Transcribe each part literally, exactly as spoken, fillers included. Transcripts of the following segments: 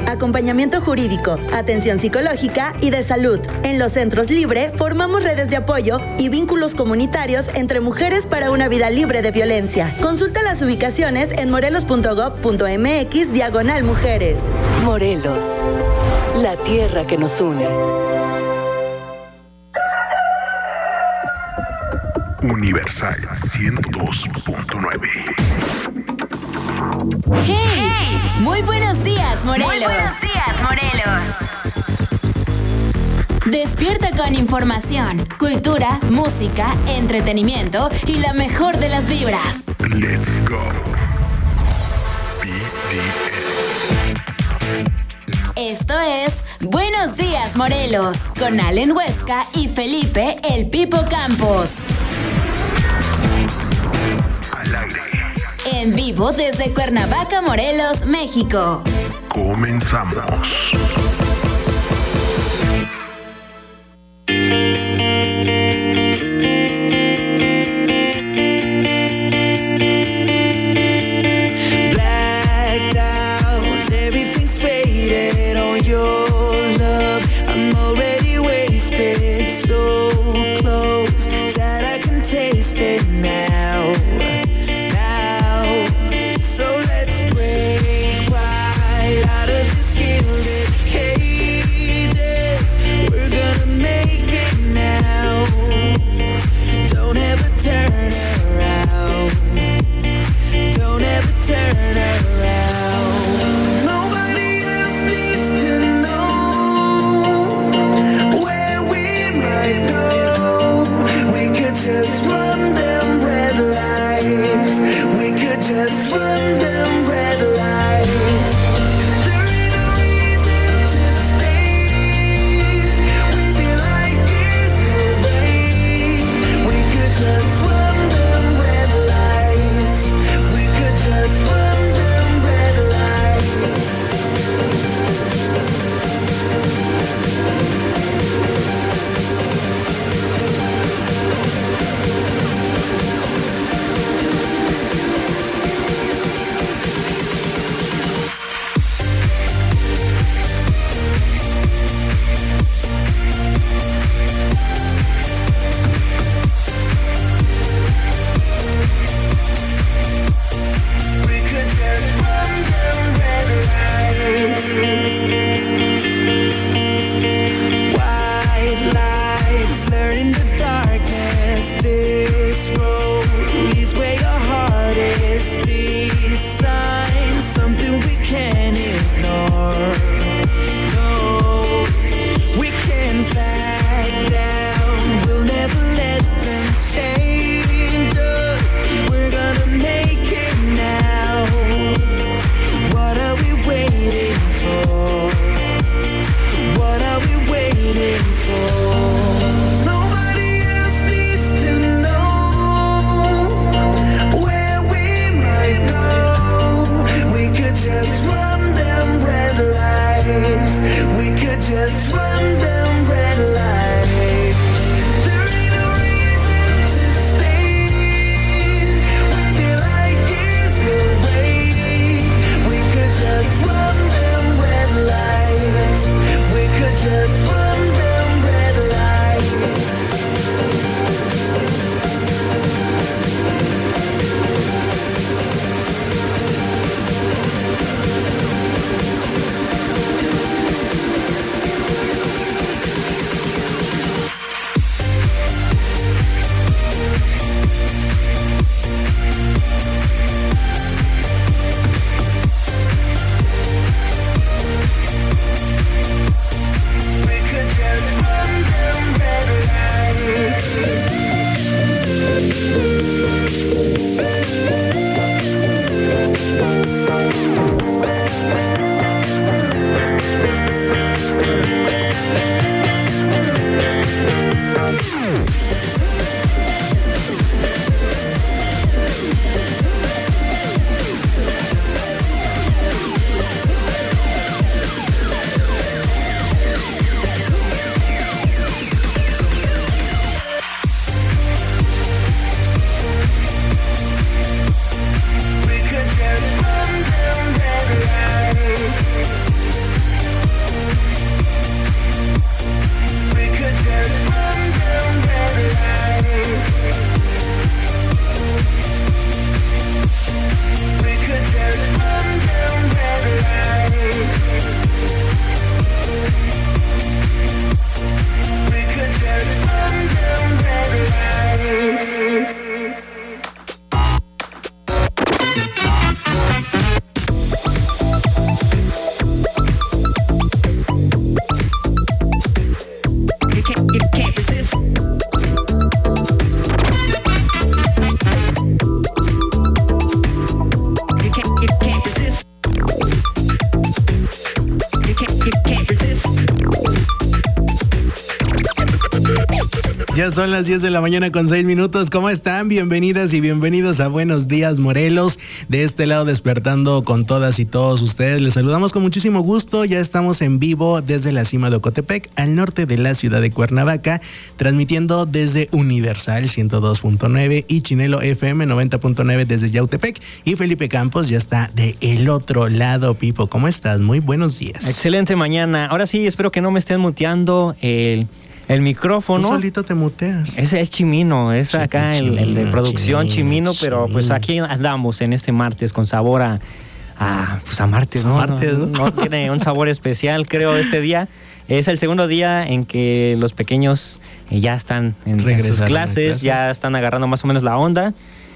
acompañamiento jurídico, atención psicológica y de salud. En los centros Libre formamos redes de apoyo y vínculos comunitarios entre mujeres para una vida libre de violencia. Consulta las ubicaciones en morelos punto gob punto mx diagonal mujeres. Morelos, la tierra que nos une. Universal ciento dos punto nueve. ¡Hey! Muy buenos días, Morelos. Muy buenos días, Morelos. Despierta con información, cultura, música, entretenimiento y la mejor de las vibras. Let's go. B D S. Esto es Buenos Días, Morelos, con Allen Huesca y Felipe El Pipo Campos. Al aire. En vivo desde Cuernavaca, Morelos, México. Comenzamos. Ya son las diez de la mañana con seis minutos. ¿Cómo están? Bienvenidas y bienvenidos a Buenos Días, Morelos. De este lado, despertando con todas y todos ustedes. Les saludamos con muchísimo gusto. Ya estamos en vivo desde la cima de Ocotepec, al norte de la ciudad de Cuernavaca, transmitiendo desde Universal ciento dos punto nueve y Chinelo F M noventa punto nueve desde Yautepec. Y Felipe Campos ya está de el otro lado. Pipo, ¿cómo estás? Muy buenos días. Excelente mañana. Ahora sí, espero que no me estén muteando el... El micrófono. Tú solito te muteas. Ese es Chimino, es Chico, acá Chimino, el, el de producción Chimino, Chimino, pero pues aquí andamos en este martes con sabor a, a pues a martes, ¿no? Martes, ¿no? No, no tiene un sabor especial, creo, este día. Es el segundo día en que los pequeños ya están en, en sus clases, clases, ya están agarrando más o menos la onda.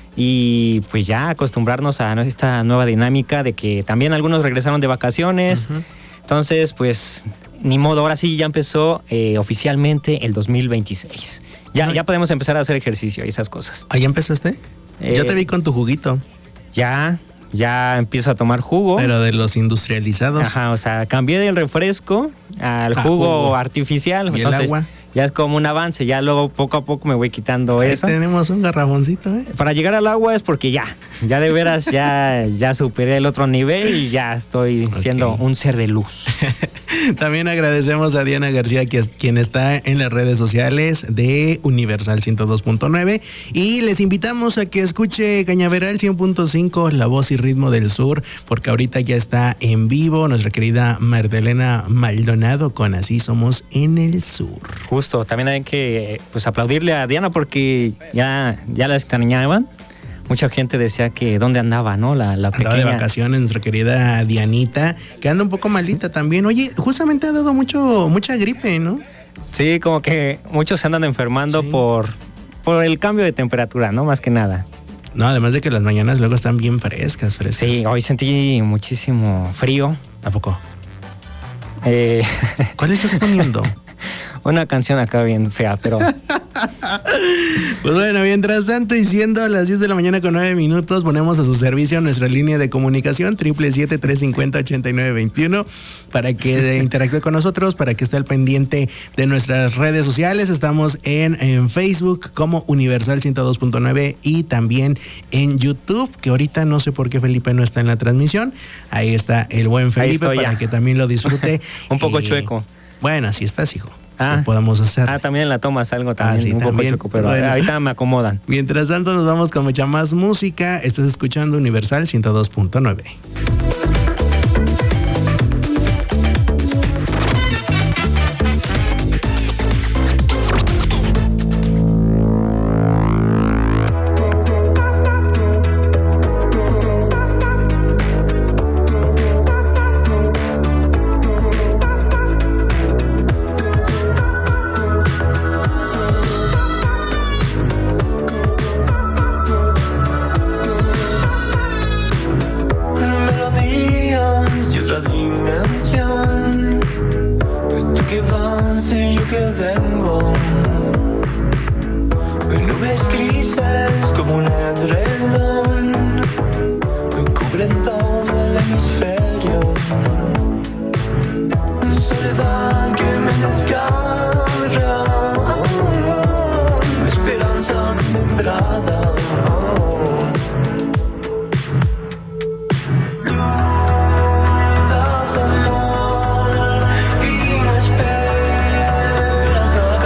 Y pues ya acostumbrarnos a esta nueva dinámica de que también algunos regresaron de vacaciones. Uh-huh. Entonces, pues, ni modo, ahora sí ya empezó eh, oficialmente el dos mil veintiséis. Ya, ya podemos empezar a hacer ejercicio y esas cosas. ¿Ah, ya empezaste? Eh, Yo te vi con tu juguito. Ya, ya empiezo a tomar jugo. Pero de los industrializados. Ajá, o sea, cambié del refresco al ah, jugo, jugo artificial. ¿Y entonces, el agua? Ya es como un avance, ya luego poco a poco me voy quitando Ahí eso. Tenemos un garrafoncito, ¿eh? Para llegar al agua es porque ya, ya de veras ya, ya superé el otro nivel y ya estoy okay. siendo un ser de luz. También agradecemos a Diana García, que es quien está en las redes sociales de Universal ciento dos punto nueve. Y les invitamos a que escuche Cañaveral cien punto cinco, la voz y ritmo del sur, porque ahorita ya está en vivo nuestra querida Magdalena Maldonado con Así Somos en el Sur. Justo, también hay que pues aplaudirle a Diana porque ya, ya la extrañaban. Mucha gente decía que dónde andaba, ¿no? La, la pequeña. Andaba de vacaciones nuestra querida Dianita, que anda un poco malita también. Oye, justamente ha dado mucho, mucha gripe, ¿no? Sí, como que muchos se andan enfermando sí. por, por el cambio de temperatura, ¿no? Más que nada. No, además de que las mañanas luego están bien frescas, frescas. Sí, hoy sentí muchísimo frío. ¿A poco? Eh... ¿Cuál estás poniendo? Una canción acá bien fea, pero... Pues bueno, mientras tanto, y siendo las diez de la mañana con nueve minutos, ponemos a su servicio nuestra línea de comunicación siete siete siete, tres cinco cero, ocho nueve dos uno para que interactúe con nosotros, para que esté al pendiente de nuestras redes sociales. Estamos en, en Facebook como Universal ciento dos punto nueve y también en YouTube, que ahorita no sé por qué Felipe no está en la transmisión. Ahí está el buen Felipe para ya. que también lo disfrute. Un poco eh, chueco. Bueno, así estás, hijo. Ah, lo podemos hacer. Ah, también en la toma salgo también, ah, sí, un también. poco choco, pero bueno, ahorita me acomodan. Mientras tanto nos vamos con mucha más música. Estás escuchando Universal ciento dos punto nueve. Dudas, amor, y no esperas a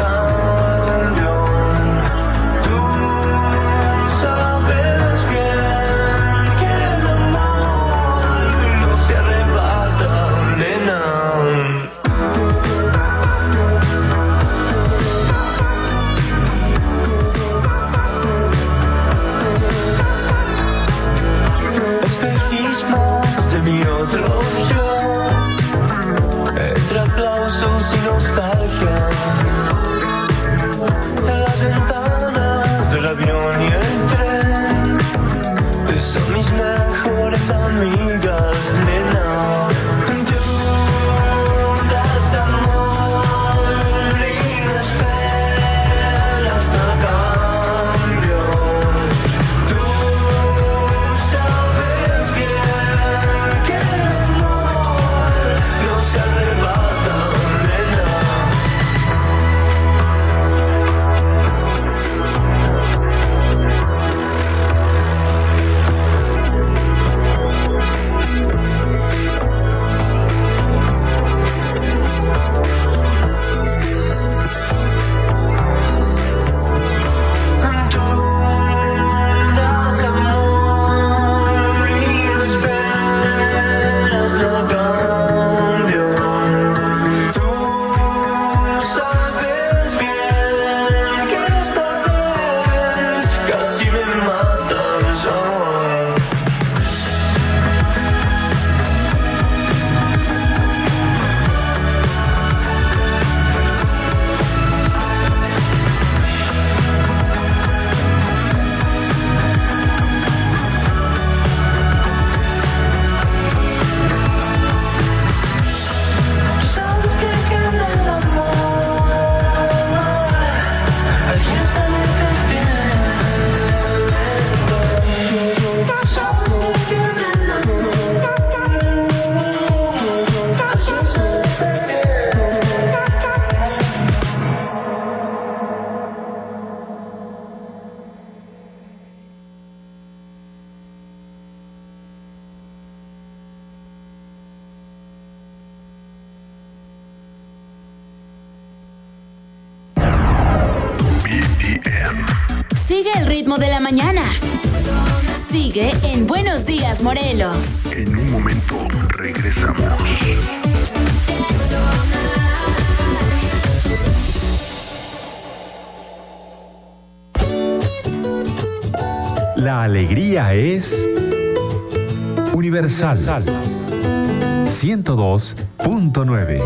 ritmo de la mañana. Sigue en Buenos Días, Morelos. En un momento regresamos. La alegría es universal. ciento dos punto nueve.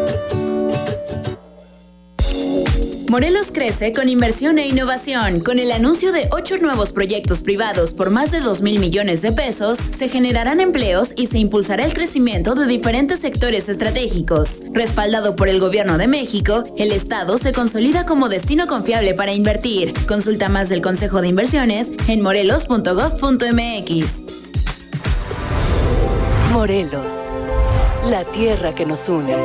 Morelos crece con inversión e innovación. Con el anuncio de ocho nuevos proyectos privados por más de dos mil millones de pesos, se generarán empleos y se impulsará el crecimiento de diferentes sectores estratégicos. Respaldado por el Gobierno de México, el Estado se consolida como destino confiable para invertir. Consulta más del Consejo de Inversiones en morelos punto gob punto mx. Morelos, la tierra que nos une.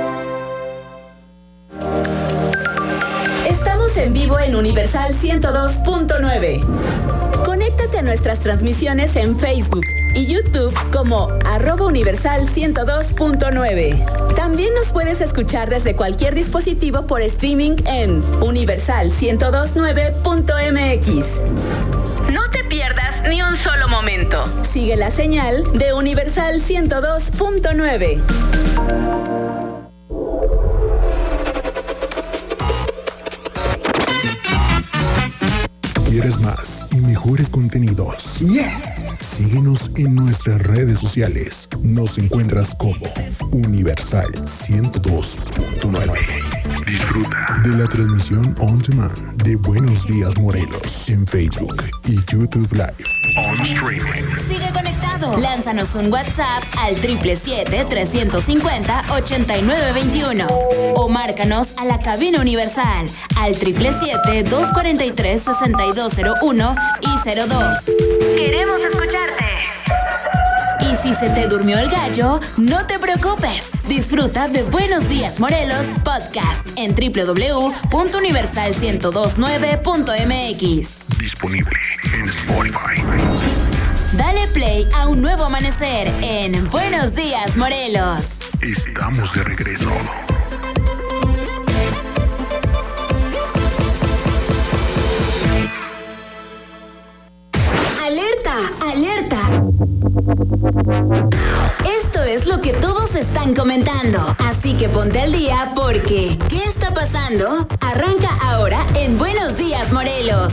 Estamos en vivo en Universal ciento dos punto nueve. Conéctate a nuestras transmisiones en Facebook y YouTube como arroba Universal ciento dos punto nueve. También nos puedes escuchar desde cualquier dispositivo por streaming en universal ciento dos punto nueve punto mx. No te pierdas ni un solo momento. Sigue la señal de Universal ciento dos punto nueve. ¿Quieres más y mejores contenidos? Yes. Síguenos en nuestras redes sociales. Nos encuentras como Universal ciento dos punto nueve. Disfruta de la transmisión on demand de Buenos Días Morelos en Facebook y YouTube Live. On streaming. Sigue conectado. Lánzanos un WhatsApp al siete siete siete, tres cinco cero, ocho nueve dos uno o márcanos a la cabina Universal al siete siete siete, dos cuatro tres, seis dos cero uno y cero dos. Queremos escucharte. Y si se te durmió el gallo, no te preocupes. Disfruta de Buenos Días Morelos Podcast en doble u doble u doble u punto universal ciento dos punto nueve punto mx. Disponible en Spotify. Dale play a un nuevo amanecer en Buenos Días Morelos. Estamos de regreso. ¡Alerta! ¡Alerta! Esto es lo que todos están comentando, así que ponte al día porque ¿qué está pasando? Arranca ahora en Buenos Días Morelos.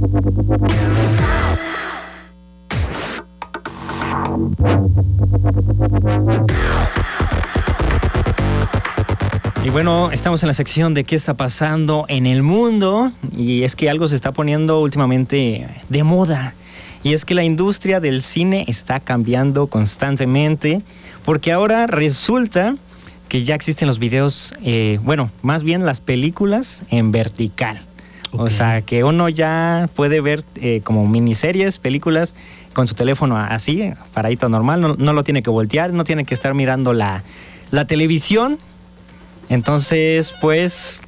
Y bueno, estamos en la sección de qué está pasando en el mundo y es que algo se está poniendo últimamente de moda. Y es que la industria del cine está cambiando constantemente porque ahora resulta que ya existen los videos, eh, bueno, más bien las películas en vertical. Okay. O sea, que uno ya puede ver eh, como miniseries, películas con su teléfono así, paradito normal, no, no lo tiene que voltear, no tiene que estar mirando la, la televisión. Entonces, pues...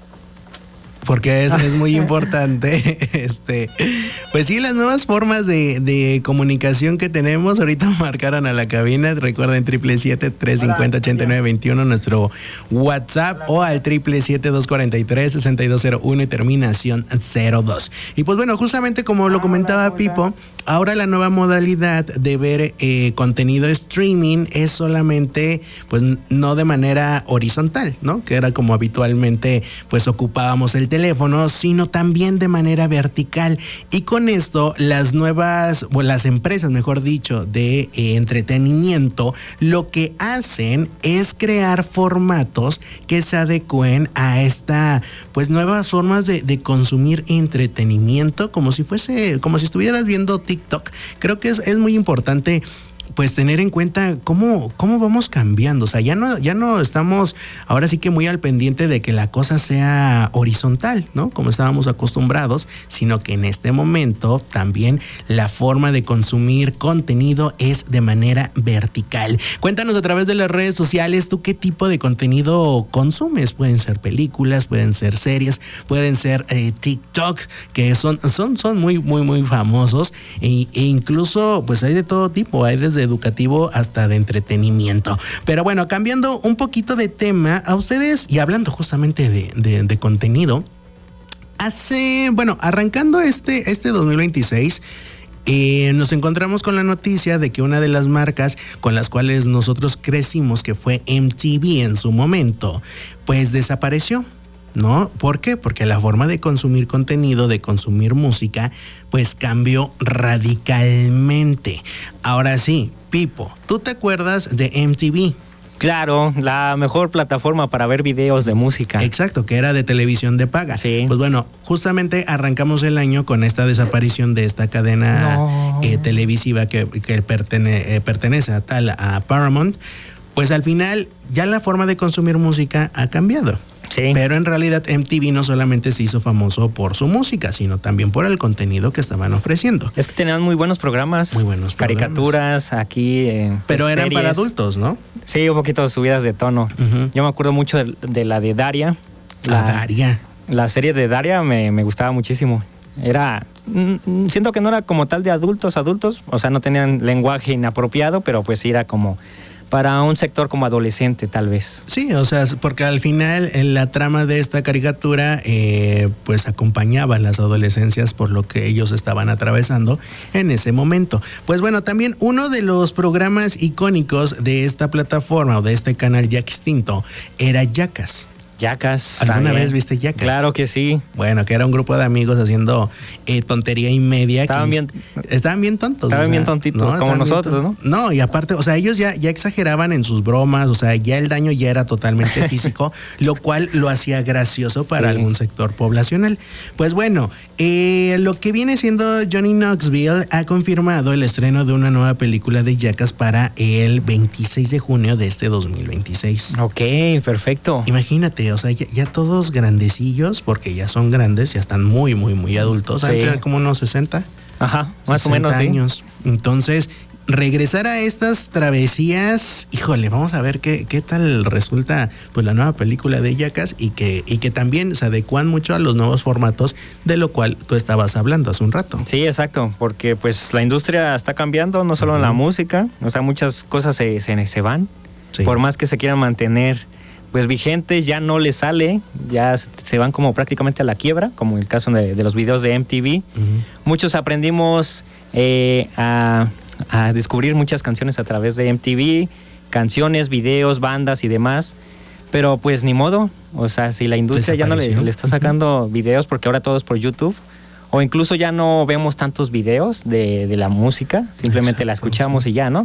Porque es, es muy importante. este Pues sí, las nuevas formas de, de comunicación que tenemos. Ahorita marcaron a la cabina. Recuerden, siete siete siete, tres cinco cero, ocho nueve dos uno, nuestro WhatsApp, o al siete siete siete, dos cuatro tres, seis dos cero uno y terminación cero dos. Y pues bueno, justamente como lo comentaba Pipo, ahora la nueva modalidad de ver eh, contenido streaming es solamente, pues no de manera horizontal, ¿no? Que era como habitualmente pues ocupábamos el teléfono, sino también de manera vertical. Y con esto las nuevas, o las empresas, mejor dicho, de eh, entretenimiento, lo que hacen es crear formatos que se adecúen a esta, pues nuevas formas de, de consumir entretenimiento, como si fuese, como si estuvieras viendo TikTok. Creo que es, es muy importante pues tener en cuenta cómo, cómo vamos cambiando. O sea, ya no, ya no estamos ahora sí que muy al pendiente de que la cosa sea horizontal, ¿no? Como estábamos acostumbrados, sino que en este momento también la forma de consumir contenido es de manera vertical. Cuéntanos a través de las redes sociales, ¿tú qué tipo de contenido consumes? Pueden ser películas, pueden ser series, pueden ser eh, TikTok, que son, son, son muy, muy, muy famosos, e, e incluso pues hay de todo tipo, hay desde educativo hasta de entretenimiento. Pero bueno, cambiando un poquito de tema, a ustedes, y hablando justamente de, de, de contenido, hace, bueno, arrancando este, este dos mil veintiséis, eh, nos encontramos con la noticia de que una de las marcas con las cuales nosotros crecimos, que fue M T V en su momento, pues desapareció, ¿no? ¿Por qué? Porque la forma de consumir contenido, de consumir música, pues cambió radicalmente. Ahora sí, Pipo, ¿tú te acuerdas de M T V? Claro, la mejor plataforma para ver videos de música. Exacto, que era de televisión de paga. Sí. Pues bueno, justamente arrancamos el año con esta desaparición de esta cadena no. eh, televisiva que, que pertene, eh, pertenece a tal, a Paramount. Pues al final ya la forma de consumir música ha cambiado. Sí. Pero en realidad M T V no solamente se hizo famoso por su música, sino también por el contenido que estaban ofreciendo. Es que tenían muy buenos programas. Muy buenos caricaturas, programas. Aquí. Eh, Pero eran series. para adultos, ¿no? Sí, un poquito subidas de tono. Uh-huh. Yo me acuerdo mucho de, de la de Daria. La La Daria. La serie de Daria me, me gustaba muchísimo. Era. Mm, siento que no era como tal de adultos, adultos. O sea, no tenían lenguaje inapropiado, pero pues sí era como para un sector como adolescente, tal vez. Sí, o sea, porque al final en la trama de esta caricatura eh, pues acompañaba las adolescencias por lo que ellos estaban atravesando en ese momento. Pues bueno, también uno de los programas icónicos de esta plataforma o de este canal ya extinto era Jackass. Jackass. ¿Alguna también. vez viste Jackass? Claro que sí. Bueno, que era un grupo de amigos haciendo eh, tontería y media. Estaban que, bien. Estaban bien tontos. Estaban o sea, bien tontitos, ¿no? como nosotros, ¿no? No, y aparte, o sea, ellos ya, ya exageraban en sus bromas, o sea, ya el daño ya era totalmente físico, lo cual lo hacía gracioso para sí. algún sector poblacional. Pues bueno, eh, lo que viene siendo Johnny Knoxville ha confirmado el estreno de una nueva película de Jackass para el veintiséis de junio de este dos mil veintiséis. Ok, perfecto. Imagínate, o sea, ya, ya todo todos grandecillos, porque ya son grandes, ya están muy, muy, muy adultos. Sí. Antes como unos sesenta. Ajá, más o menos, años. Sí. Entonces, regresar a estas travesías, híjole, vamos a ver qué, qué tal resulta pues la nueva película de Jackass y que, y que también se adecuan mucho a los nuevos formatos, de lo cual tú estabas hablando hace un rato. Sí, exacto, porque pues la industria está cambiando, no solo uh-huh. en la música, o sea, muchas cosas se, se, se van, sí. por más que se quieran mantener pues vigente, ya no le sale, ya se van como prácticamente a la quiebra, como el caso de, de los videos de M T V. Uh-huh. Muchos aprendimos eh, a, a descubrir muchas canciones a través de M T V, canciones, videos, bandas y demás, pero pues ni modo, o sea, si la industria ya no le, le está sacando uh-huh. videos, porque ahora todo es por YouTube, o incluso ya no vemos tantos videos de, de la música, simplemente Exacto, la escuchamos sí. y ya, ¿no?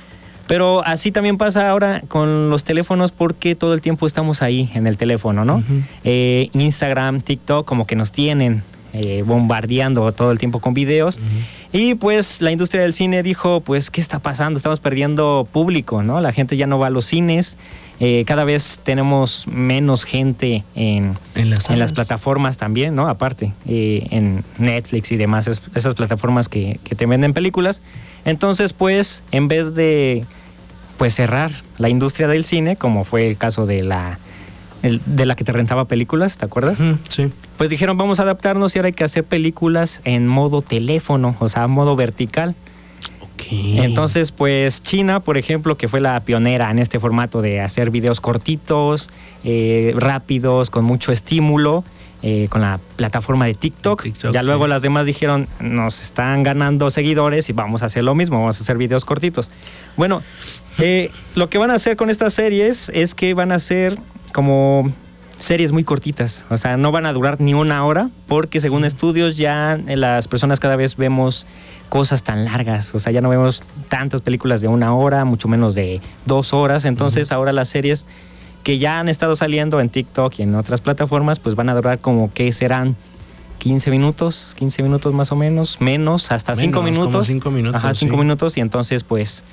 Pero así también pasa ahora con los teléfonos, porque todo el tiempo estamos ahí en el teléfono, ¿no? Uh-huh. Eh, Instagram, TikTok, como que nos tienen eh, bombardeando todo el tiempo con videos. Uh-huh. Y pues la industria del cine dijo, pues, ¿qué está pasando? Estamos perdiendo público, ¿no? La gente ya no va a los cines. Eh, cada vez tenemos menos gente en, en, las, en las plataformas también, ¿no? Aparte, eh, en Netflix y demás, es, esas plataformas que, que te venden películas. Entonces, pues, en vez de pues cerrar la industria del cine, como fue el caso de la el, de la que te rentaba películas, ¿te acuerdas? Uh-huh, sí. Pues dijeron, vamos a adaptarnos y ahora hay que hacer películas en modo teléfono, o sea, modo vertical. Okay. Entonces, pues China, por ejemplo, que fue la pionera en este formato de hacer videos cortitos, eh, rápidos, con mucho estímulo, eh, con la plataforma de TikTok. TikTok ya sí. Luego las demás dijeron, nos están ganando seguidores y vamos a hacer lo mismo, vamos a hacer videos cortitos. Bueno, eh, lo que van a hacer con estas series es que van a ser como series muy cortitas, o sea, no van a durar ni una hora, porque según estudios ya las personas cada vez vemos cosas tan largas, o sea, ya no vemos tantas películas de una hora, mucho menos de dos horas, entonces uh-huh. ahora las series que ya han estado saliendo en TikTok y en otras plataformas, pues van a durar como que serán quince minutos, quince minutos más o menos, menos, hasta cinco minutos. Como cinco minutos. Ajá, cinco sí. minutos, y entonces pues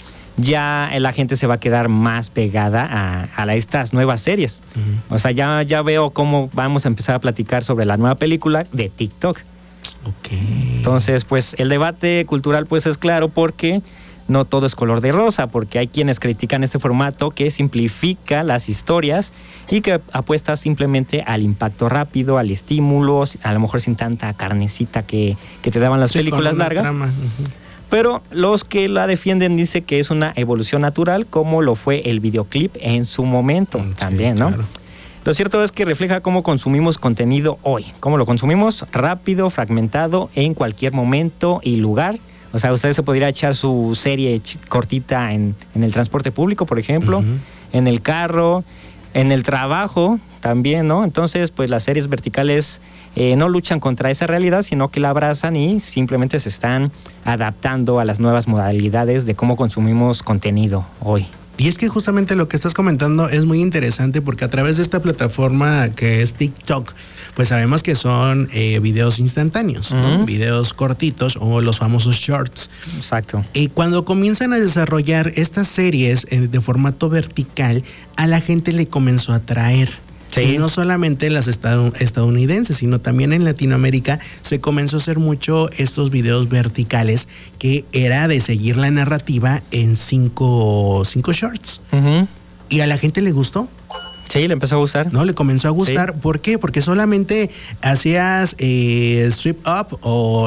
ya la gente se va a quedar más pegada a, a estas nuevas series. Uh-huh. O sea, ya, ya veo cómo vamos a empezar a platicar sobre la nueva película de TikTok. Okay. Entonces, pues el debate cultural pues es claro, porque no todo es color de rosa, porque hay quienes critican este formato que simplifica las historias y que apuesta simplemente al impacto rápido, al estímulo, a lo mejor sin tanta carnecita que, que te daban las sí, películas largas. Trama. Uh-huh. Pero los que la defienden dicen que es una evolución natural, como lo fue el videoclip en su momento sí, también, ¿no? Claro. Lo cierto es que refleja cómo consumimos contenido hoy, cómo lo consumimos rápido, fragmentado, en cualquier momento y lugar. O sea, usted se podría echar su serie cortita en, en el transporte público, por ejemplo, uh-huh. en el carro, en el trabajo también, ¿no? Entonces, pues las series verticales eh, no luchan contra esa realidad, sino que la abrazan y simplemente se están adaptando a las nuevas modalidades de cómo consumimos contenido hoy. Y es que justamente lo que estás comentando es muy interesante porque a través de esta plataforma que es TikTok, pues sabemos que son eh, videos instantáneos, uh-huh. ¿no? Videos cortitos o los famosos shorts. Exacto. Y cuando comienzan a desarrollar estas series eh, de formato vertical, a la gente le comenzó a atraer. Sí. Y no solamente las estadounidenses, sino también en Latinoamérica se comenzó a hacer mucho estos videos verticales que era de seguir la narrativa en cinco, cinco shorts. Uh-huh. Y a la gente le gustó. Sí, le empezó a gustar. No, le comenzó a gustar. Sí. ¿Por qué? Porque solamente hacías eh, sweep up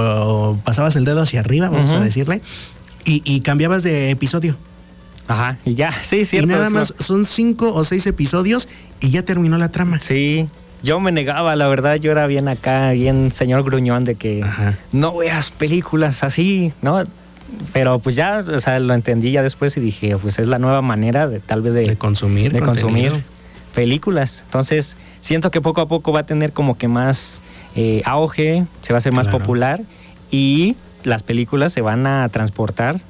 o pasabas el dedo hacia arriba, vamos uh-huh. a decirle, y, y cambiabas de episodio. Ajá, y ya, sí, cierto. Y nada más son cinco o seis episodios y ya terminó la trama. Sí, yo me negaba, la verdad, yo era bien acá, bien señor gruñón de que Ajá. no veas películas así, ¿no? Pero pues ya, o sea, lo entendí ya después y dije, pues es la nueva manera de tal vez de, de consumir, de consumir películas. Entonces, siento que poco a poco va a tener como que más eh, auge, se va a hacer más claro. popular y las películas se van a transportar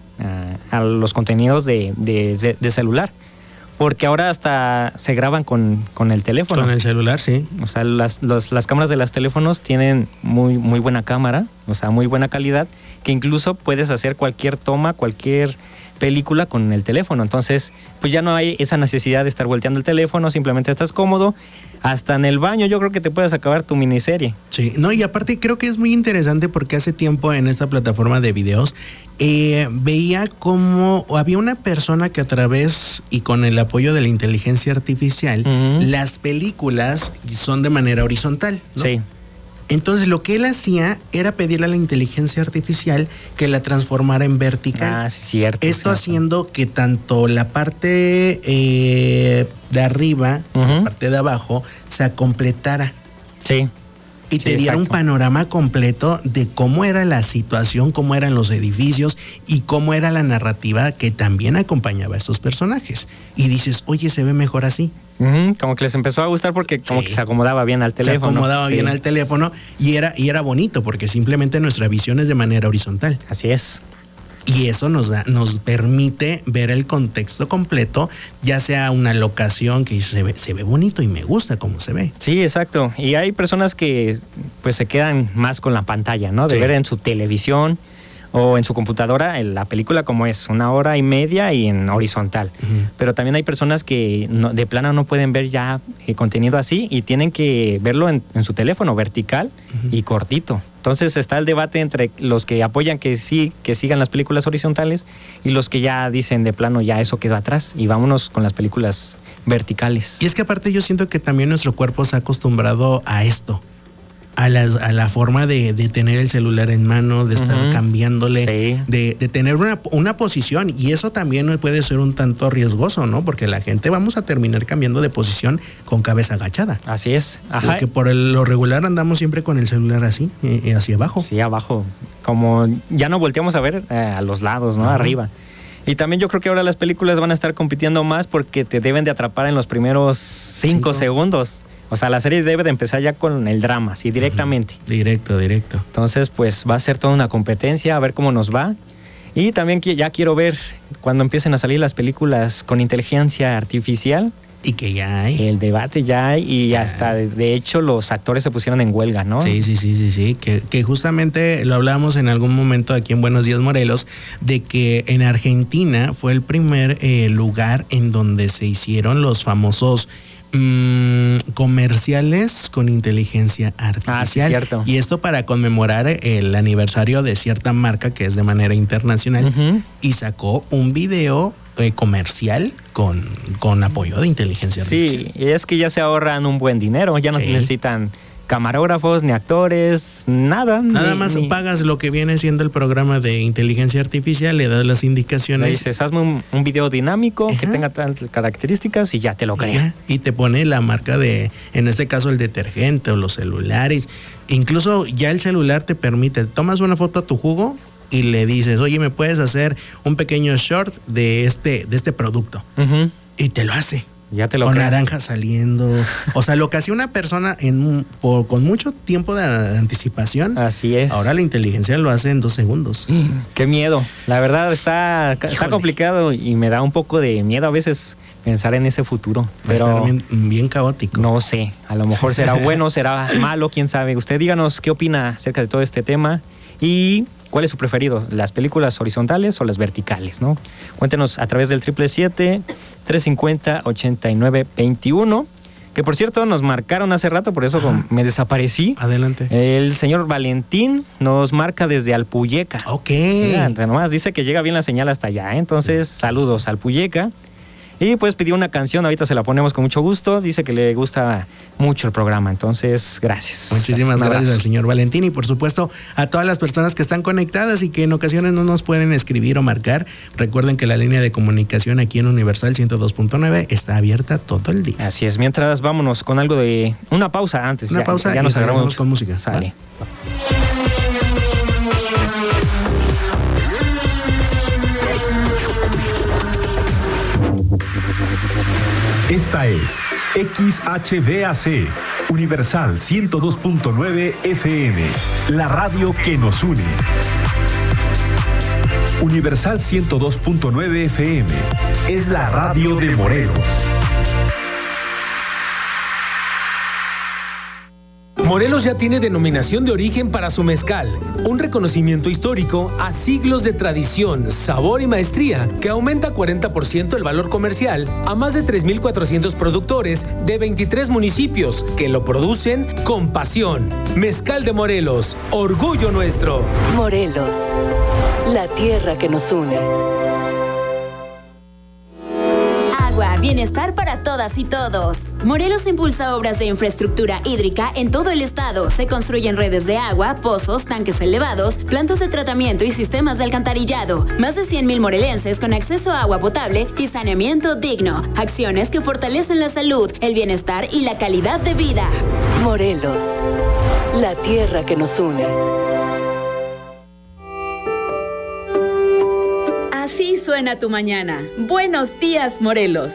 a los contenidos de, de, de celular, porque ahora hasta se graban con, con el teléfono. Con el celular, sí. O sea, las, los, las cámaras de los teléfonos tienen muy, muy buena cámara, o sea, muy buena calidad, que incluso puedes hacer cualquier toma, cualquier película con el teléfono. Entonces, pues ya no hay esa necesidad de estar volteando el teléfono, simplemente estás cómodo. Hasta en el baño yo creo que te puedes acabar tu miniserie. Sí, no, y aparte creo que es muy interesante porque hace tiempo en esta plataforma de videos eh, veía como había una persona que a través y con el apoyo de la inteligencia artificial, uh-huh. las películas son de manera horizontal, ¿no? Sí. Entonces lo que él hacía era pedirle a la inteligencia artificial que la transformara en vertical. Ah, sí, cierto. Esto cierto. haciendo que tanto la parte eh, de arriba, uh-huh. la parte de abajo, se completara. Sí. Y sí, te diera exacto. un panorama completo de cómo era la situación, cómo eran los edificios y cómo era la narrativa que también acompañaba a estos personajes. Y dices, oye, se ve mejor así. Uh-huh, como que les empezó a gustar porque como sí. que se acomodaba bien al teléfono. Se acomodaba sí. bien al teléfono y era, y era bonito porque simplemente nuestra visión es de manera horizontal. Así es. Y eso nos da, nos permite ver el contexto completo, ya sea una locación que se ve, se ve bonito y me gusta cómo se ve. Sí, exacto. Y hay personas que pues se quedan más con la pantalla, ¿no? De sí. ver en su televisión o en su computadora la película como es, una hora y media y en horizontal. Uh-huh. Pero también hay personas que no, de plano no pueden ver ya eh, contenido así y tienen que verlo en, en su teléfono vertical uh-huh. y cortito. Entonces está el debate entre los que apoyan que sí, que sigan las películas horizontales y los que ya dicen de plano ya eso quedó atrás y vámonos con las películas verticales. Y es que aparte yo siento que también nuestro cuerpo se ha acostumbrado a esto. A la, a la forma de, de tener el celular en mano, de estar uh-huh. cambiándole, sí. de, de tener una, una posición. Y eso también puede ser un tanto riesgoso, ¿no? Porque la gente vamos a terminar cambiando de posición con cabeza agachada. Así es. Ajá. Porque por el, lo regular andamos siempre con el celular así, eh, hacia abajo. Sí, abajo. Como ya no volteamos a ver eh, a los lados, ¿no? Uh-huh. Arriba. Y también yo creo que ahora las películas van a estar compitiendo más porque te deben de atrapar en los primeros cinco, cinco. segundos. O sea, la serie debe de empezar ya con el drama, sí, directamente. Uh-huh. Directo, directo. Entonces, pues va a ser toda una competencia, a ver cómo nos va. Y también ya quiero ver cuando empiecen a salir las películas con inteligencia artificial. Y que ya hay. El debate ya hay y ya hasta, de, de hecho, los actores se pusieron en huelga, ¿no? Sí, sí, sí, sí, sí. Que, que justamente lo hablábamos en algún momento aquí en Buenos Días Morelos, de que en Argentina fue el primer eh, lugar en donde se hicieron los famosos Mm, comerciales con inteligencia artificial. Ah, sí, cierto. Y esto para conmemorar el aniversario de cierta marca que es de manera internacional. Uh-huh. Y sacó un video eh, comercial con, con apoyo de inteligencia sí, artificial. Sí, y es que ya se ahorran un buen dinero, ya no sí. necesitan camarógrafos, ni actores, nada. Nada ni, más ni... pagas lo que viene siendo el programa de inteligencia artificial, le das las indicaciones. Le dices, hazme un, un video dinámico, ajá, que tenga tantas características y ya te lo crea. Y te pone la marca de, en este caso, el detergente o los celulares. Incluso ya el celular te permite, tomas una foto a tu jugo y le dices, oye, ¿me puedes hacer un pequeño short de este, de este producto? Uh-huh. Y te lo hace. Ya te lo con crea. Naranja saliendo. O sea, lo que hacía una persona en por, con mucho tiempo de anticipación. Así es. Ahora la inteligencia lo hace en dos segundos. Qué miedo. La verdad está, está complicado y me da un poco de miedo a veces pensar en ese futuro. Va pero a estar bien, bien caótico. No sé. A lo mejor será bueno, será malo, quién sabe. Usted díganos qué opina acerca de todo este tema y cuál es su preferido, las películas horizontales o las verticales, ¿no? Cuéntenos a través del triple siete, tres cincuenta, ochenta y nueve veintiuno, que por cierto nos marcaron hace rato, por eso ah, me desaparecí. Adelante. El señor Valentín nos marca desde Alpuyeca. Ok. Mira, nomás dice que llega bien la señal hasta allá, ¿eh? Entonces, sí, saludos Alpuyeca. Y pues pidió una canción, ahorita se la ponemos con mucho gusto. Dice que le gusta mucho el programa, entonces gracias. Muchísimas gracias, gracias al señor Valentín y por supuesto a todas las personas que están conectadas y que en ocasiones no nos pueden escribir o marcar. Recuerden que la línea de comunicación aquí en Universal ciento dos punto nueve está abierta todo el día. Así es, mientras vámonos con algo de... Una pausa antes. Una ya, pausa ya y nos agarramos con música. Sale. ¿Va? Esta es X H V A C, Universal ciento dos punto nueve F M, la radio que nos une. Universal ciento dos punto nueve F M es la radio de Morelos. Morelos ya tiene denominación de origen para su mezcal, un reconocimiento histórico a siglos de tradición, sabor y maestría que aumenta cuarenta por ciento el valor comercial a más de tres mil cuatrocientos productores de veintitrés municipios que lo producen con pasión. Mezcal de Morelos, orgullo nuestro. Morelos, la tierra que nos une. Bienestar para todas y todos. Morelos impulsa obras de infraestructura hídrica en todo el estado. Se construyen redes de agua, pozos, tanques elevados, plantas de tratamiento y sistemas de alcantarillado. Más de cien mil morelenses con acceso a agua potable y saneamiento digno. Acciones que fortalecen la salud, el bienestar y la calidad de vida. Morelos, la tierra que nos une. Así suena tu mañana. Buenos días, Morelos.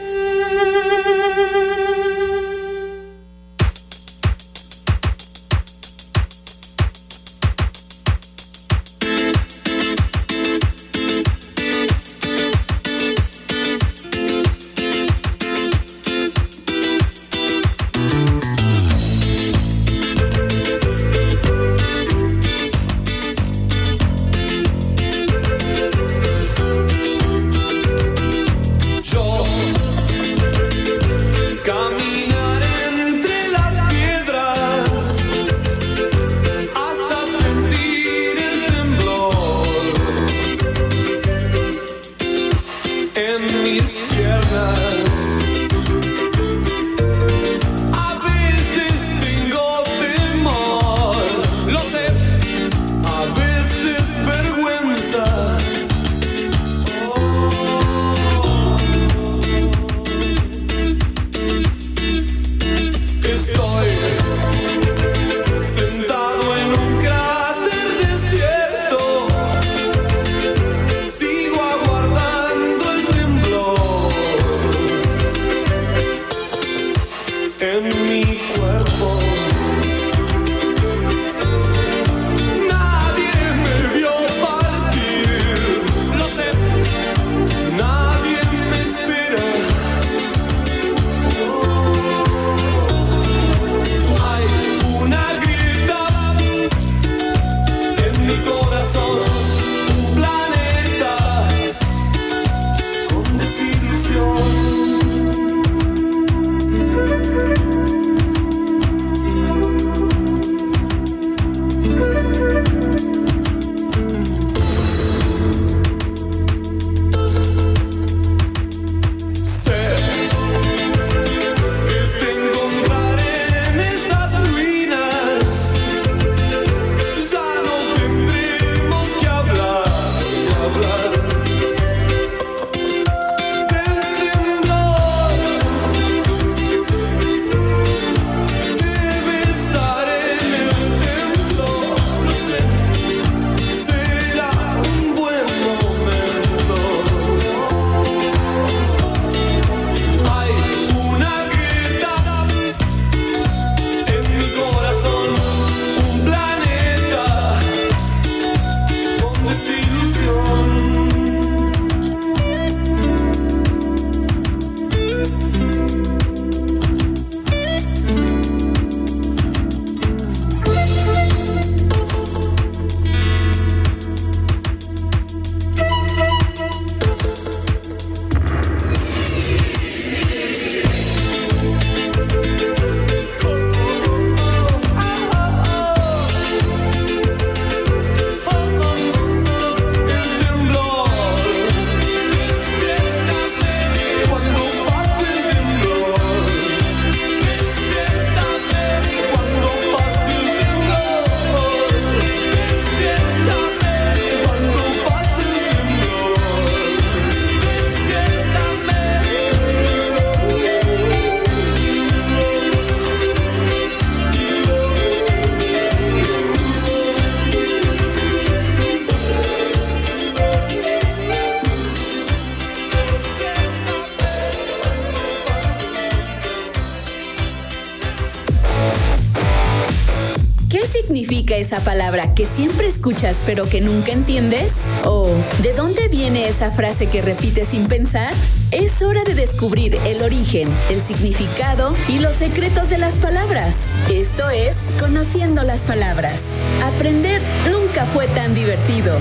significa esa palabra que siempre escuchas pero que nunca entiendes? ¿O de dónde viene esa frase que repites sin pensar? Es hora de descubrir el origen, el significado y los secretos de las palabras. Esto es Conociendo las Palabras. Aprender nunca fue tan divertido.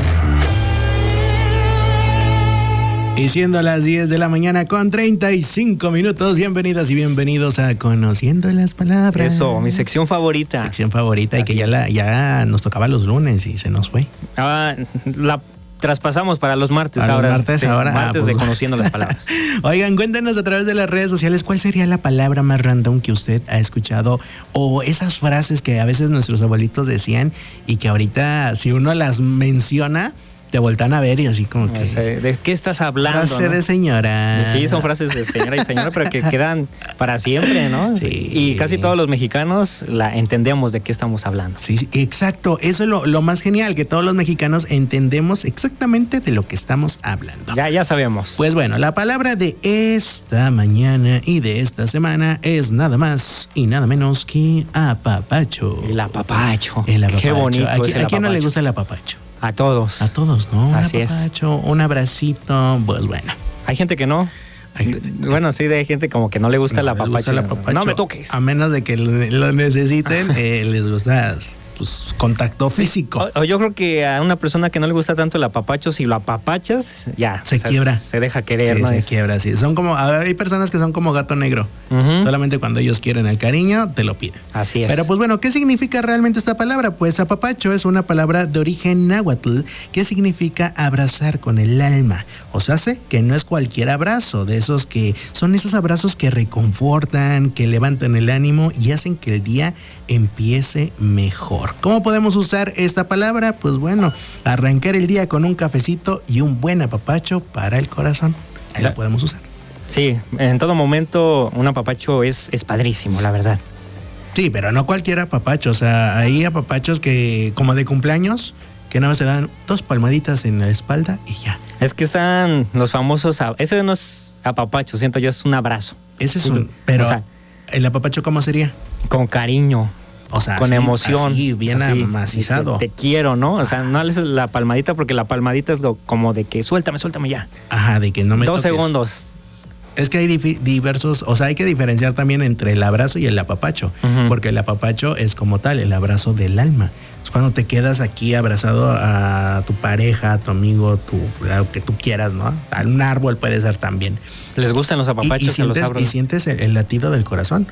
Y siendo las diez de la mañana con treinta y cinco minutos, bienvenidas y bienvenidos a Conociendo las Palabras. Eso, mi sección favorita. Sección favorita. Así y que ya, la, ya nos tocaba los lunes y se nos fue. Ah, la traspasamos para los martes para ahora. Los martes sí, ahora. Martes ah, pues, de Conociendo las Palabras. Oigan, cuéntenos a través de las redes sociales cuál sería la palabra más random que usted ha escuchado o esas frases que a veces nuestros abuelitos decían y que ahorita si uno las menciona te voltan a ver y así como que... ¿De qué estás hablando? Frase ¿no? de señora. Sí, son frases de señora y señora, pero que quedan para siempre, ¿no? Sí. Y casi todos los mexicanos la entendemos de qué estamos hablando. Sí, sí, exacto. Eso es lo, lo más genial, que todos los mexicanos entendemos exactamente de lo que estamos hablando. Ya, ya sabemos. Pues bueno, la palabra de esta mañana y de esta semana es nada más y nada menos que apapacho. El apapacho. El apapacho. Qué bonito ¿A, es quién, el ¿a quién no le apapacho? gusta el apapacho? A todos. A todos, ¿no? Un Así apapacho, es. un abracito, pues bueno. Hay gente que no. Hay gente, bueno, sí, hay gente como que no le gusta no, el apapacho. el apapacho. No me toques. A menos de que lo necesiten, eh, les gusta pues, contacto físico. O, o yo creo que a una persona que no le gusta tanto el apapacho, si lo apapachas, ya. Se o sea, quiebra. Se deja querer, sí, ¿no? Se Es... quiebra, sí. Son como, hay personas que son como gato negro. Uh-huh. Solamente cuando ellos quieren el cariño, te lo piden. Así es. Pero pues bueno, ¿qué significa realmente esta palabra? Pues apapacho es una palabra de origen náhuatl que significa abrazar con el alma. O sea, sé que no es cualquier abrazo, de esos que son esos abrazos que reconfortan, que levantan el ánimo y hacen que el día empiece mejor. ¿Cómo podemos usar esta palabra? Pues bueno, arrancar el día con un cafecito y un buen apapacho para el corazón. Ahí la podemos usar. Sí, en todo momento un apapacho es, es padrísimo, la verdad. Sí, pero no cualquier apapacho. O sea, hay apapachos que, como de cumpleaños, que nada más te dan dos palmaditas en la espalda y ya. Es que están los famosos... Ese no es apapacho, siento yo, es un abrazo. Ese es un... Pero, o sea, ¿el apapacho cómo sería? Con cariño. O sea, con así, emoción. Así, bien así, amacizado. Te, te quiero, ¿no? O sea, no le haces la palmadita porque la palmadita es lo, como de que suéltame, suéltame ya. Ajá, de que no me Dos toques. segundos. Es que hay dif- diversos, o sea, hay que diferenciar también entre el abrazo y el apapacho, uh-huh. porque el apapacho es como tal, el abrazo del alma. Es cuando te quedas aquí abrazado a tu pareja, a tu amigo, tu, a lo que tú quieras, ¿no? A un árbol puede ser también. ¿Les gustan los apapachos? Y, y sientes, los y sientes el, el latido del corazón.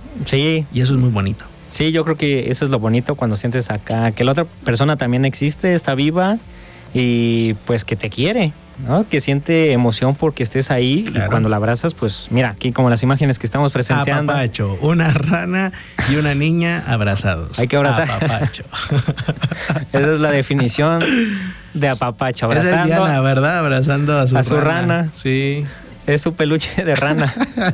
Sí. Y eso es muy bonito. Sí, yo creo que eso es lo bonito cuando sientes acá, que la otra persona también existe, está viva y pues que te quiere, ¿no? Que siente emoción porque estés ahí, claro. Y cuando la abrazas, pues mira, aquí como las imágenes que estamos presenciando. Apapacho, una rana y una niña abrazados. Hay que abrazar. Apapacho. Esa es la definición de apapacho, abrazando. Esa es Diana, ¿verdad? Abrazando a su a rana. su rana. Sí. Es su peluche de rana.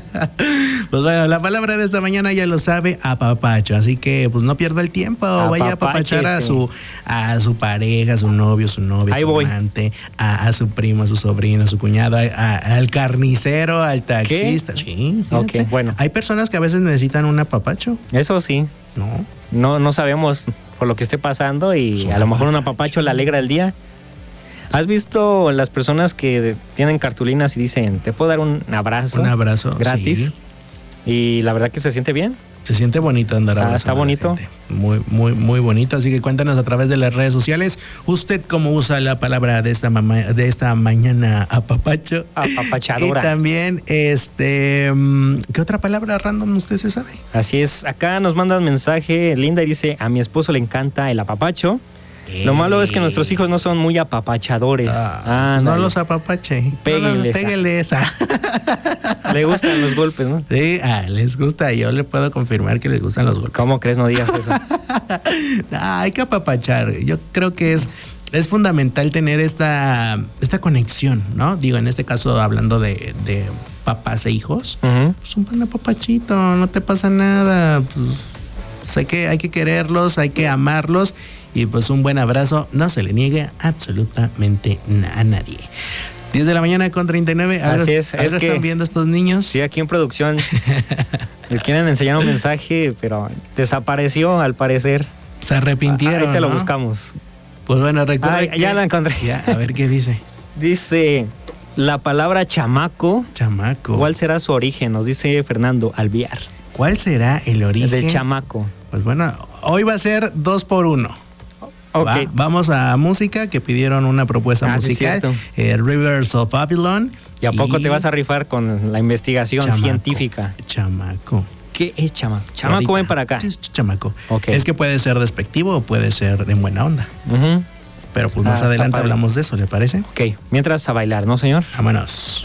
Pues bueno, la palabra de esta mañana ya lo sabe, apapacho. Así que pues no pierda el tiempo. Apapache, vaya a apapachar a, sí. su, a su pareja, a su novio, su novia, Ahí su voy. amante, a, a su primo, a su sobrino, a su cuñado, a, a, al carnicero, al taxista. ¿Qué? Sí, ok, bueno. Hay personas que a veces necesitan un apapacho. Eso sí. No. No, no sabemos por lo que esté pasando y sí, a lo mejor un apapacho le alegra el día. ¿Has visto las personas que tienen cartulinas y dicen, te puedo dar un abrazo? Un abrazo gratis. Sí. Y la verdad que se siente bien. Se siente bonito andar abrazando. Está bonito. Muy, muy, muy bonito. Así que cuéntanos a través de las redes sociales. ¿Usted cómo usa la palabra de esta, mama, de esta mañana apapacho? Apapachadora. Y también, este, ¿qué otra palabra random usted se sabe? Así es. Acá nos manda un mensaje Linda y dice, a mi esposo le encanta el apapacho. Ey. Lo malo es que nuestros hijos no son muy apapachadores. Ah, no los apapache. Péguele, no los, péguele esa. Le gustan los golpes, ¿no? Sí, ah, les gusta. Yo le puedo confirmar que les gustan los golpes. ¿Cómo crees? No digas eso. Ah, hay que apapachar. Yo creo que es, es fundamental tener esta, esta conexión, ¿no? Digo, en este caso, hablando de, de papás e hijos, uh-huh. Pues un buen apapachito, no te pasa nada. Pues sé que hay que quererlos, hay que amarlos. Y pues un buen abrazo no se le niegue absolutamente a nadie. diez de la mañana con treinta y nueve. ¿Algo, Así es. ¿algo es están que, viendo estos niños? Sí, aquí en producción. Le quieren enseñar un mensaje, pero desapareció al parecer. Se arrepintieron. Ahí te lo ¿no? buscamos. Pues bueno, recuerda. Ay, que... Ya la encontré. Ya, a ver qué dice. Dice la palabra chamaco. Chamaco. ¿Cuál será su origen? Nos dice Fernando Alviar. ¿Cuál será el origen del chamaco? Pues bueno, hoy va a ser dos por uno. Okay. Va, vamos a música, que pidieron una propuesta ah, musical. Sí, eh, Rivers of Babylon. ¿Y a poco y... te vas a rifar con la investigación chamaco, científica? Chamaco. ¿Qué es chamaco? Chamaco, ven para acá. ¿Qué es chamaco? Okay. Es que puede ser despectivo o puede ser de buena onda. Uh-huh. Pero pues más ah, adelante hablamos de eso, ¿le parece? Ok, mientras a bailar, ¿no, señor? Vámonos.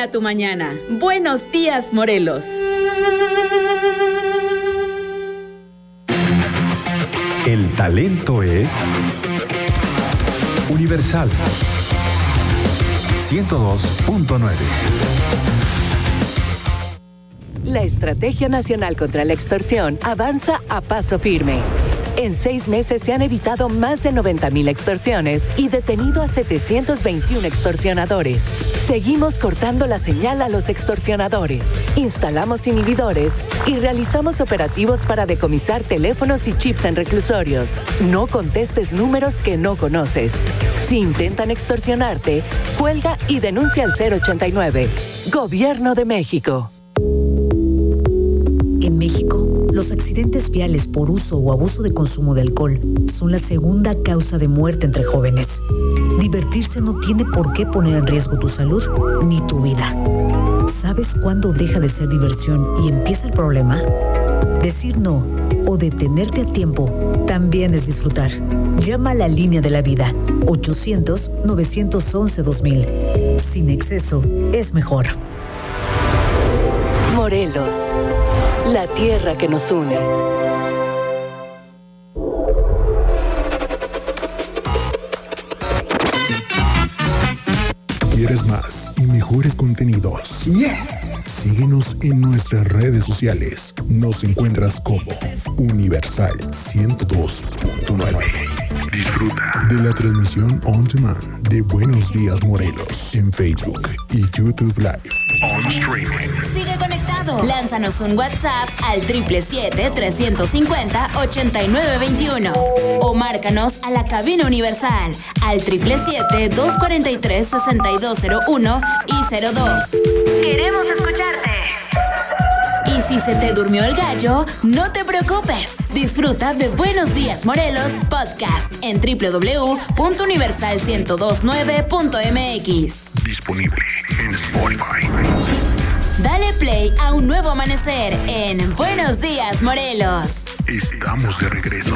para tu mañana. Buenos días, Morelos. El talento es Universal ciento dos punto nueve. La Estrategia Nacional contra la Extorsión avanza a paso firme. En seis meses se han evitado más de noventa mil extorsiones y detenido a setecientos veintiuno extorsionadores. Seguimos cortando la señal a los extorsionadores. Instalamos inhibidores y realizamos operativos para decomisar teléfonos y chips en reclusorios. No contestes números que no conoces. Si intentan extorsionarte, cuelga y denuncia al cero ochenta y nueve. Gobierno de México. En México, los accidentes viales por uso o abuso de consumo de alcohol son la segunda causa de muerte entre jóvenes. Divertirse no tiene por qué poner en riesgo tu salud ni tu vida. ¿Sabes cuándo deja de ser diversión y empieza el problema? Decir no o detenerte a tiempo también es disfrutar. Llama a la línea de la vida, ochocientos, novecientos once, dos mil. Sin exceso, es mejor. Morelos, la tierra que nos une. ¿Quieres más y mejores contenidos? Yes. Síguenos en nuestras redes sociales. Nos encuentras como Universal ciento dos punto nueve. Disfruta de la transmisión on demand de Buenos Días Morelos en Facebook y YouTube Live. On streaming. Sigue conectado. Lánzanos un WhatsApp al siete siete siete, tres cinco cero, ocho nueve dos uno o márcanos a la cabina universal al siete siete siete, dos cuatro tres, seis dos cero uno y cero dos. Queremos escucharte. Y si se te durmió el gallo, no te preocupes. Disfruta de Buenos Días Morelos Podcast en doble u doble u doble u punto universal ciento veintinueve punto m x. Disponible en Spotify. Dale play a un nuevo amanecer en Buenos Días Morelos. Estamos de regreso.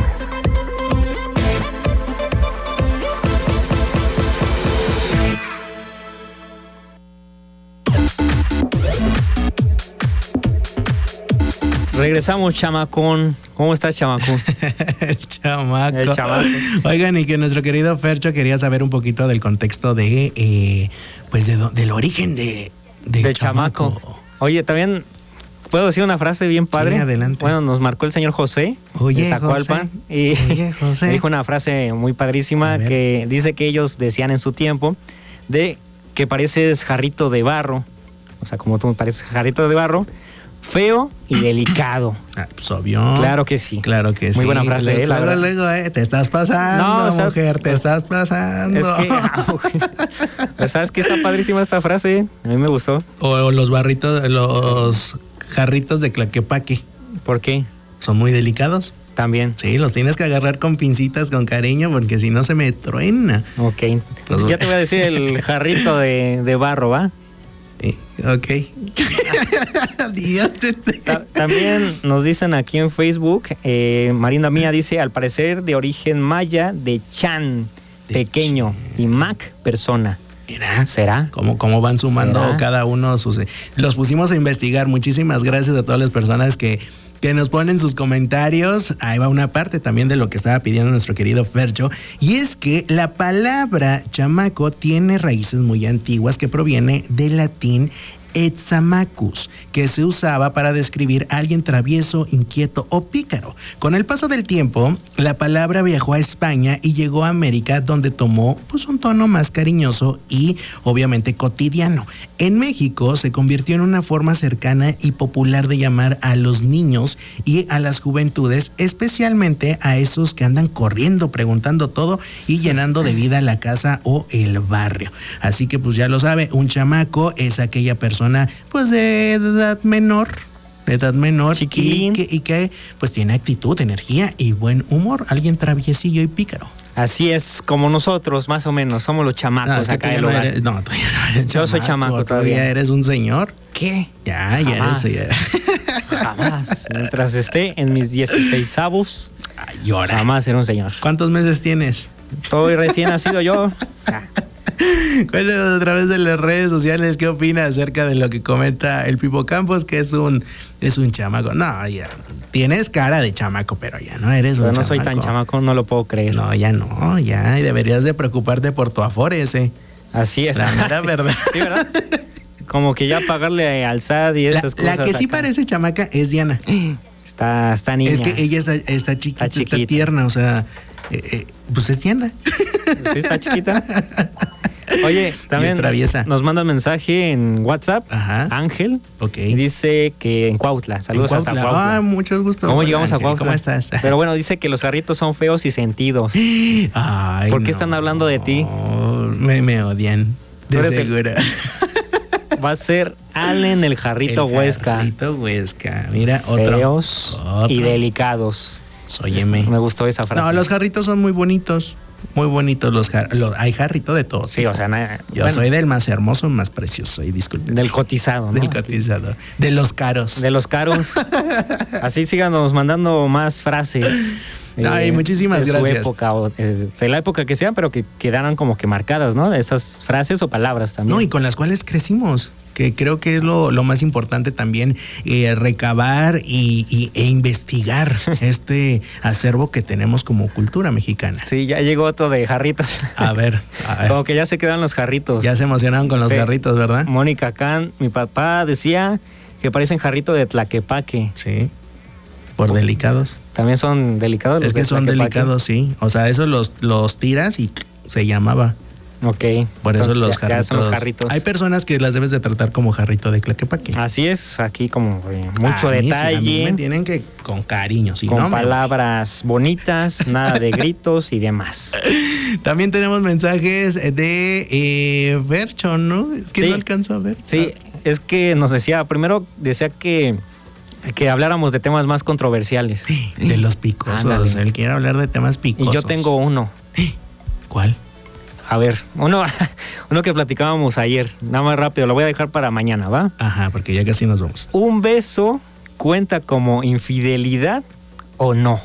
Regresamos, chamacón. ¿Cómo estás, chamacón? El chamaco. El chamaco. Oigan, y que nuestro querido Fercho quería saber un poquito del contexto de, eh, pues, de, del origen de, de del chamaco. chamaco. Oye, también puedo decir una frase bien padre. Sí, adelante. Bueno, nos marcó el señor José Oye, de Zacualpan José. y Oye, José. dijo una frase muy padrísima que dice que ellos decían en su tiempo de que pareces jarrito de barro, o sea, como tú pareces jarrito de barro, feo y delicado. Ah, pues obvio. Claro que sí. Claro que Muy sí. Muy buena frase, luego, eh, la luego, verdad. luego, eh, te estás pasando, No, o sea, mujer, te pues, estás pasando. Es que, ah, ¿sabes qué? Está padrísima esta frase. A mí me gustó. O, o los barritos, los jarritos de Tlaquepaque. ¿Por qué? Son muy delicados. También. Sí, los tienes que agarrar con pincitas, con cariño, porque si no se me truena. Ok. Los... Ya te voy a decir el jarrito de, de barro, ¿va? Sí, ok. Ta- También nos dicen aquí en Facebook, eh, Marina Mía dice, al parecer de origen maya, de Chan, de pequeño, Chan. Y Mac, persona. Mira, ¿será? ¿Cómo, cómo van sumando ¿Será? Cada uno sus... Los pusimos a investigar. Muchísimas gracias a todas las personas que, que nos ponen sus comentarios. Ahí va una parte también de lo que estaba pidiendo nuestro querido Fercho. Y es que la palabra chamaco tiene raíces muy antiguas que proviene del latín Etzamacus, que se usaba para describir a alguien travieso, inquieto o pícaro. Con el paso del tiempo, la palabra viajó a España y llegó a América, donde tomó pues un tono más cariñoso y obviamente cotidiano. En México se convirtió en una forma cercana y popular de llamar a los niños y a las juventudes, especialmente a esos que andan corriendo, preguntando todo y llenando de vida la casa o el barrio. Así que pues ya lo sabe, un chamaco es aquella persona pues de edad menor, de edad menor y que, y que pues tiene actitud, energía y buen humor, alguien traviesillo y pícaro. Así es, como nosotros, más o menos, somos los chamacos no, es que acá tú del no hogar. Eres, no, tú ya no eres chamaco. Yo soy chamaco todavía. ¿Todavía eres un señor? ¿Qué? Ya, ya Jamás. eres. Ya. Jamás. Mientras esté en mis dieciséis avos, Ay, llora. jamás seré un señor. ¿Cuántos meses tienes? Estoy recién nacido yo. Cuéntanos a través de las redes sociales qué opina acerca de lo que comenta el Pipo Campos, que es un es un chamaco. No, ya tienes cara de chamaco, pero ya no eres pero un no chamaco. soy tan chamaco, no lo puedo creer. No, ya no, ya y deberías de preocuparte por tu afore ese. Así es. La mera sí, verdad. Sí, ¿verdad? Como que ya pagarle al S A D y esas la, cosas. La que sí acá. parece chamaca es Diana. Está, está niña. Es que ella está, está chiquita, está, está tierna, o sea, eh, eh, pues es Diana. Sí, está chiquita. Oye, también nos manda un mensaje en WhatsApp, Ajá. Ángel, okay. y dice que en Cuautla, saludos en Cuautla. hasta Cuautla. Ah, mucho gusto. ¿Cómo Hola, llegamos Ángel, a Cuautla? ¿Cómo estás? Pero bueno, dice que los jarritos son feos y sentidos. Ay, ¿Por qué no. están hablando de ti? Me, me odian, de seguro. El... Va a ser Allen el jarrito el Huesca. Jarrito Huesca, mira, otro. Feos otro. y delicados. Óyeme. Me gustó esa frase. No, los jarritos son muy bonitos. Muy bonitos los jarritos. Hay jarrito de todo. Sí, o sea, nada. Yo bueno, soy del más hermoso, más precioso. Y disculpen. Del cotizado, ¿no? Del cotizado. De los caros. De los caros. Así síganos mandando más frases. Ay, eh, muchísimas de gracias. Su época, o, eh, de la época que sean, pero que quedaran como que marcadas, ¿no? Estas frases o palabras también. No, y con las cuales crecimos. Que creo que es lo, lo más importante también, eh, recabar y, y, e investigar este acervo que tenemos como cultura mexicana. Sí, ya llegó otro de jarritos. A ver, a ver. Como que ya se quedan los jarritos. Ya se emocionaron con los sí. jarritos, ¿verdad? Mónica Can, mi papá decía que parecen jarrito de Tlaquepaque. Sí, por delicados. También son delicados los Es que de son delicados, sí. O sea, esos los, los tiras y se llamaba. Ok. Por eso los, ya, jarritos. ya son los jarritos. Hay personas que las debes de tratar como jarrito de Tlaquepaque. Así es, aquí como eh, mucho a detalle. Mí, sí, a mí me tienen que con cariño, si con no palabras me... bonitas, nada de gritos y demás. También tenemos mensajes de eh, Bercho, ¿no? Es que sí. no alcanzó a ver. Sí, es que nos decía, primero decía que que habláramos de temas más controversiales. Sí, de los picosos. Ándale. Él quiere hablar de temas picosos. Y yo tengo uno. ¿Cuál? A ver, uno, uno que platicábamos ayer, nada más rápido, lo voy a dejar para mañana, ¿va? Ajá, porque ya casi nos vamos. ¿Un beso cuenta como infidelidad o no?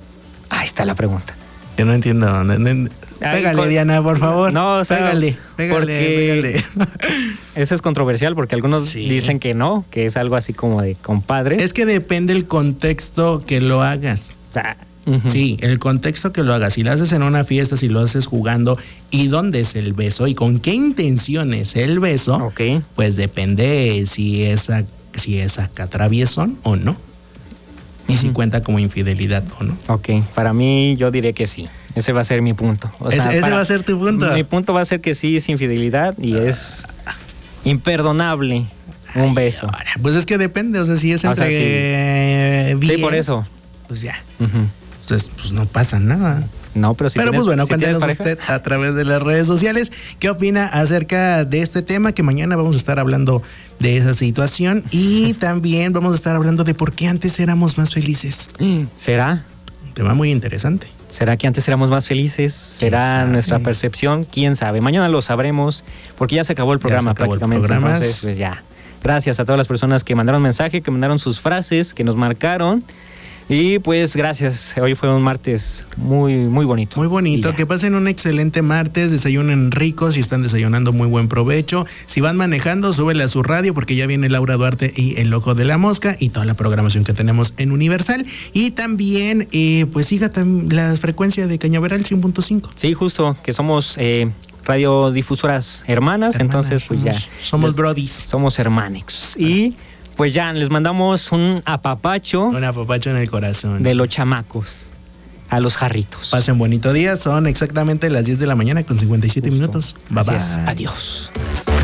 Ahí está la pregunta. Yo no entiendo. No, no, pégale, Diana, por favor. No, o sea, pégale, pégale, pégale. Eso es controversial porque algunos sí. dicen que no, que es algo así como de compadre. Es que depende el contexto que lo hagas. Ah. Uh-huh. Sí, el contexto que lo hagas. Si lo haces en una fiesta, si lo haces jugando, y dónde es el beso y con qué intención es el beso, okay. pues depende si es, a, si es acá traviesón o no. Y uh-huh. si cuenta como infidelidad o no. Ok, para mí yo diré que sí. Ese va a ser mi punto. O sea, ese ese va a ser tu punto. Mi punto va a ser que sí es infidelidad y uh, es imperdonable un ay, beso. Ahora, pues es que depende, o sea, si es entre... O sea, sí. Eh, bien, sí, por eso. Pues ya. Uh-huh. Entonces, pues no pasa nada. No, pero si Pero tienes, pues bueno, si cuéntenos usted a través de las redes sociales qué opina acerca de este tema, que mañana vamos a estar hablando de esa situación y también vamos a estar hablando de por qué antes éramos más felices. ¿Será? Un tema muy interesante. ¿Será que antes éramos más felices? ¿Será nuestra percepción? ¿Quién sabe? Mañana lo sabremos porque ya se acabó el programa acabó prácticamente. El programa. Entonces, pues ya. Gracias a todas las personas que mandaron mensaje, que mandaron sus frases, que nos marcaron. Y pues gracias, hoy fue un martes muy muy bonito. Muy bonito, que pasen un excelente martes, desayunen ricos, si están desayunando muy buen provecho. Si van manejando, súbele a su radio porque ya viene Laura Duarte y El Ojo de la Mosca y toda la programación que tenemos en Universal. Y también, eh, pues siga tam- la frecuencia de Cañaveral cien punto cinco. Sí, justo, que somos... Eh, radiodifusoras hermanas, hermanas, entonces pues somos, ya. Somos brodies. Somos hermanex. Y pues ya les mandamos un apapacho. Un apapacho en el corazón. De los chamacos a los jarritos. Pasen bonito día, son exactamente las diez de la mañana con cincuenta y siete Justo. Minutos. Bye bye. Adiós.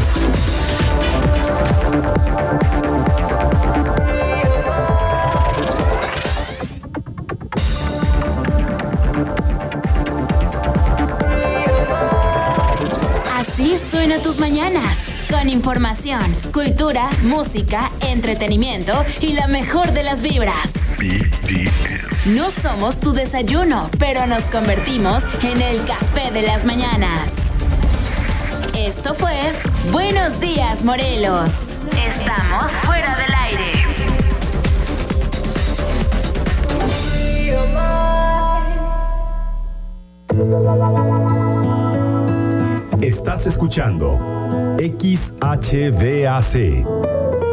Así suena tus mañanas, con información, cultura, música, entretenimiento y la mejor de las vibras. B D M. No somos tu desayuno, pero nos convertimos en el café de las mañanas. Esto fue Buenos Días, Morelos. Estamos fuera del aire. Es Estás escuchando X H V A C,